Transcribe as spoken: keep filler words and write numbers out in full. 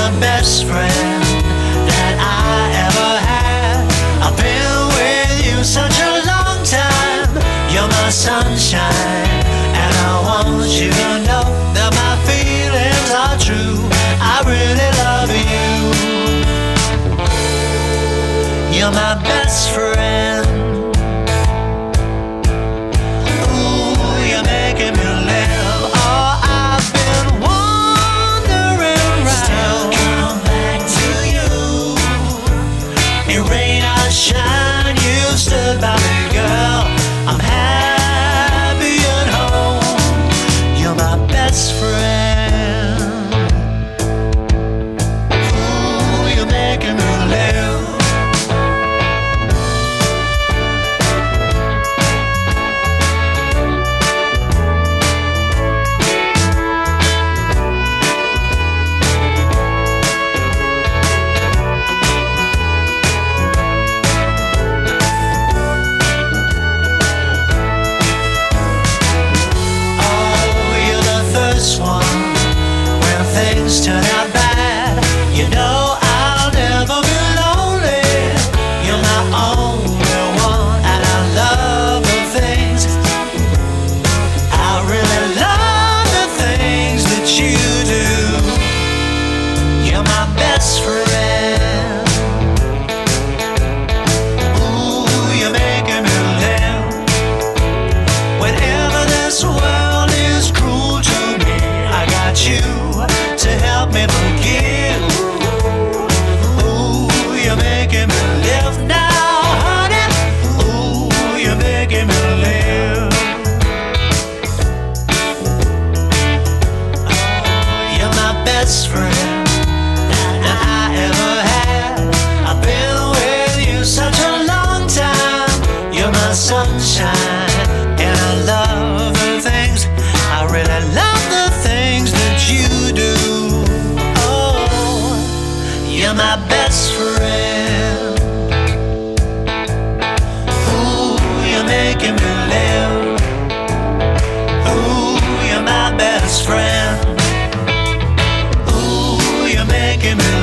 my best friend that I ever had. I've been with you such a long time. You're my sunshine, and I want you to know that my feelings are true. I really love you. You're my best friend. Shine, you stood by me, girl. I'm happy at home. You're my best friend. Ooh, you're making me live. Things turn out bad, you know I'll never be lonely. You're my only one, and I love the things, I really love the things that you do. You're my best friend. Ooh, you're making me live. Whenever this world is cruel to me, I got you to help me forgive. Ooh, you're making me live now, honey. Ooh, you're making me live. Oh, you're my best friend that I ever had. I've been with you such a long time. You're my sunshine, and I love the things, I really love the things that you do. You're my best friend. Ooh, you're making me live. Ooh, you're my best friend. Ooh, you're making me